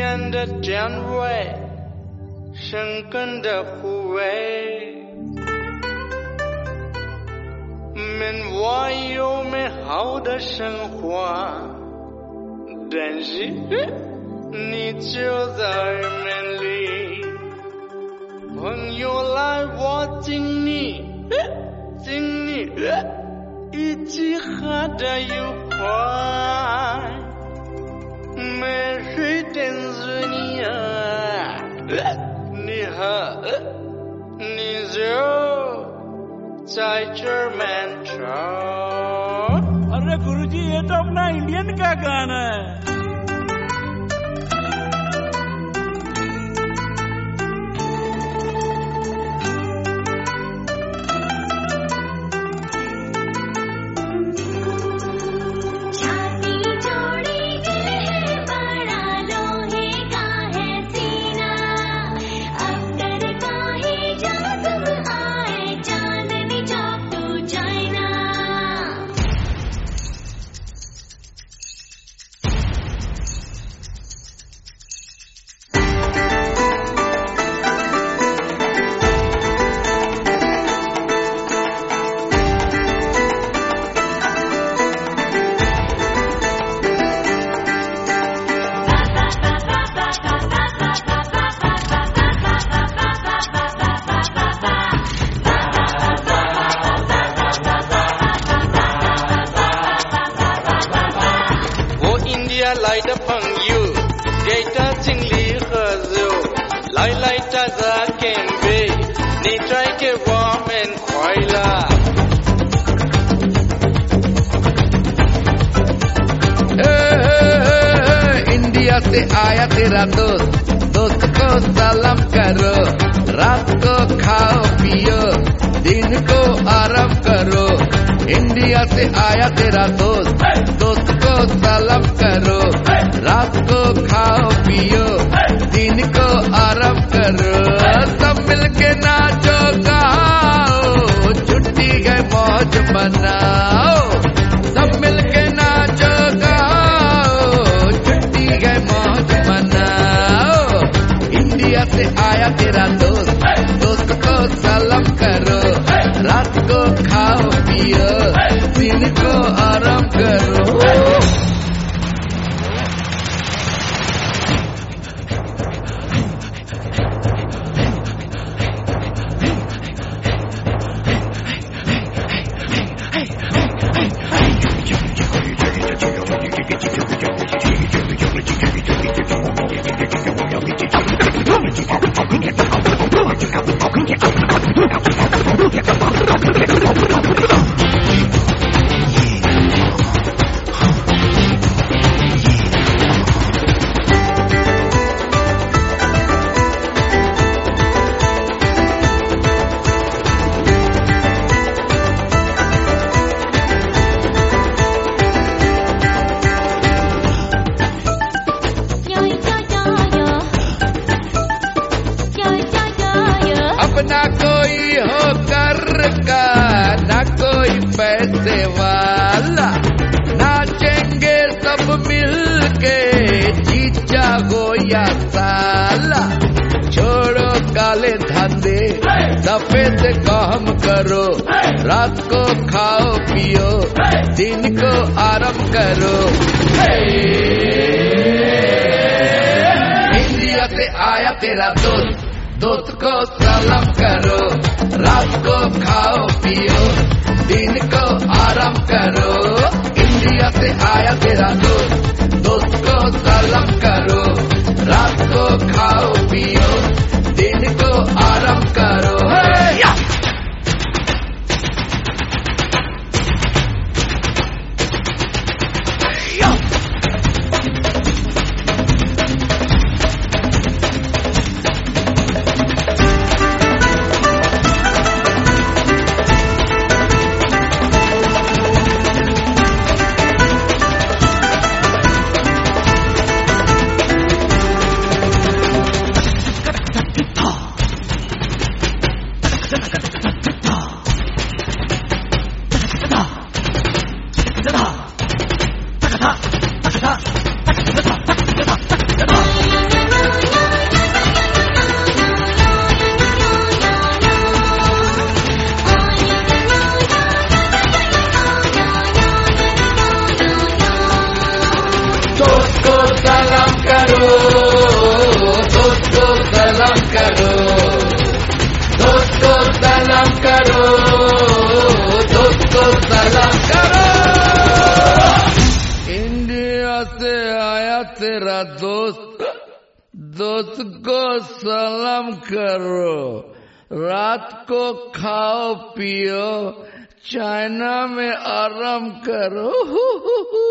年的电位，生根的护卫，门外有美好的生活，但是你就在门里，朋友来我敬你，敬你，一起喝得愉快。每日等着你啊，你喝，你就在这漫长。 अरे गुरुजी ये तो अपना इंडियन का गाना है। 来的朋友，给他敬礼喝酒，来大家干杯，你带给我们快乐。 इंडिया से आया तेरा दोस्त, दोस्त को सलाम करो, रात को खाओ पियो, दिन को आराम करो। इंडिया से आया तेरा दोस्त, दोस्त को सलाम करो, रात को खाओ पियो, दिन को आराम करो। सब मिलके नाचो गाओ, छुट्टी गए मौज मनाओ। सब मिलके नाचो गाओ, छुट्टी गए मौज मनाओ। इंडिया से आया तेरा दोस्त, दोस्त को सलाम करो, रात को खाओ पियो, दिन को आराम करो। ना कोई हो कर का, ना कोई पैसे वाला, नाचेंगे सब मिलके, जीजा हो या साला। छोड़ो काले धंधे, सफेद काम करो, रात को खाओ पियो, दिन को आराम करो। इंडिया से आया तेरा दोस्त, दोस्त को सलाम करो, रात को खाओ पियो, दिन को आराम करो। इंडिया से आया तेरा दोस्त, दोस्त को सलाम करो, रात को खाओ पियो, दिन को आराम करो। Ta ta ta ta ta ta ta ta ta ta ta ta ta करो, दोस्त को सलाम करो। इंडिया से आया तेरा दोस्त, दोस्त को सलाम करो। रात को खाओ पियो, चाइना में आराम करो।